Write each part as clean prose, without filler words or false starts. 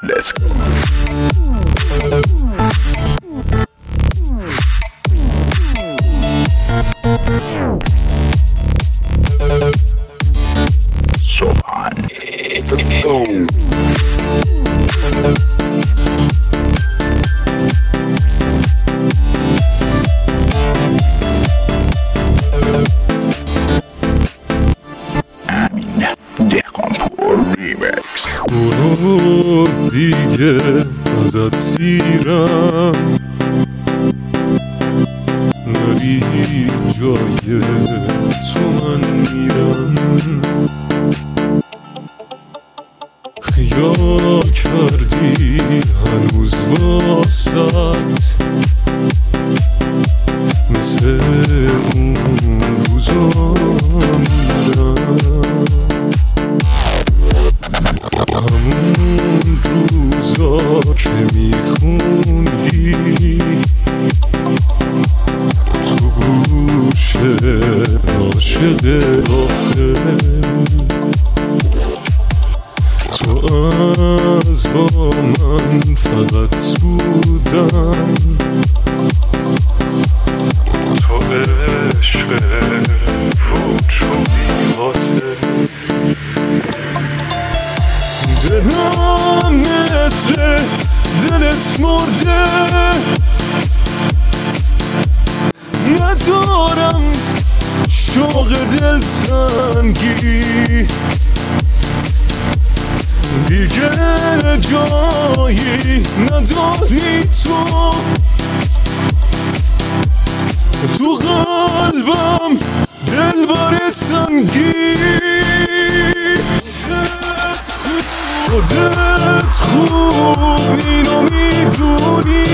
Let's go. برو دیگه ازت سیرم نری جای تو من میرم خیال کردی هنوز واسط مثل اون روزا میرم همون روزا که میخوندی تو گوش عاشق آخر تو از با من فقط بودن تو عشق فوت شدی واسه دلم مثل دلت مرده ندارم شوق دلتنگی دیگه جایی نداری تو قلبم دلبر سنگی خودت خوب اینو میدونی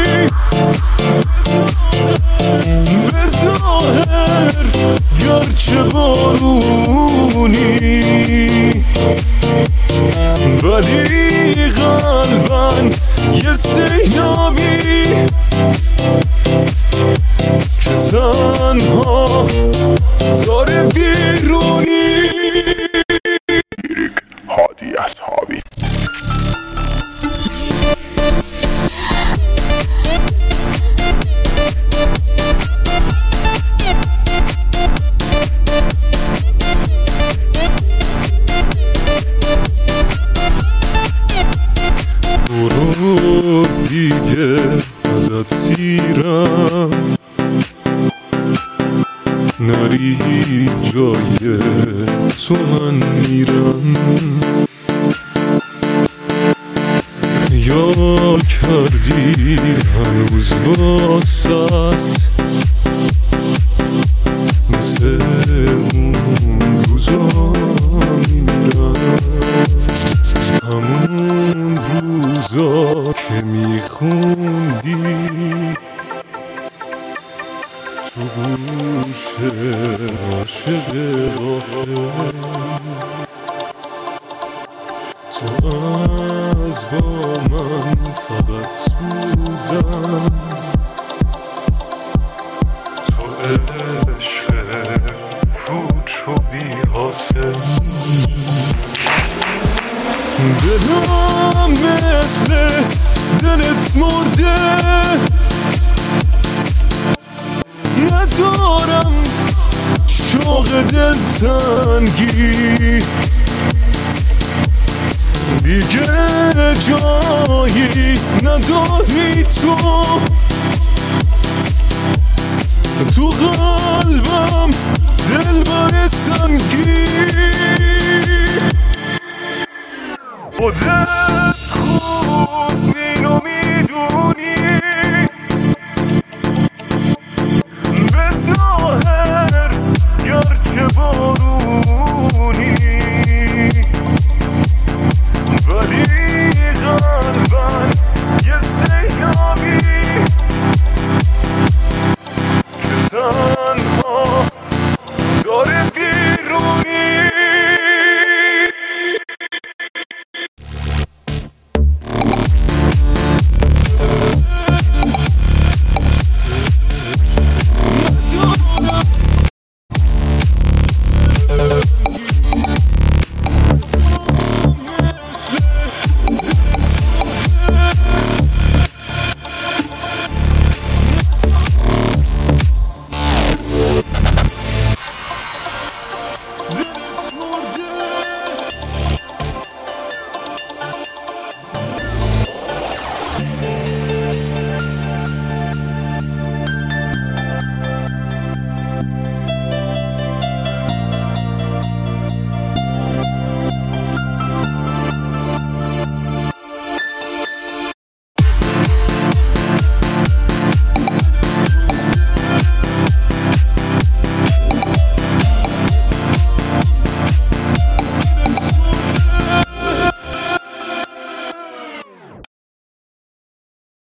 به ظاهر گرچه بارونی ولی قلبن یه سیلابی که تنها داره بیرونی هادی اصحابی برو دیگه ازت سیرم نری جای تو من میرم خیال کردی هنوز واسط مثل اون روزا میرم همون روزا که میخوندی تو گوش عاشق آخر تو از با من فقط بودم تو عشق فوت شدی حاصل دلم مثل دلت مرده ندارم شوق دلتنگی دیگه جایی نداری تو قلبم دلبر سنگی خودت خوب اینو میدونی به ظاهر گرچه بارونی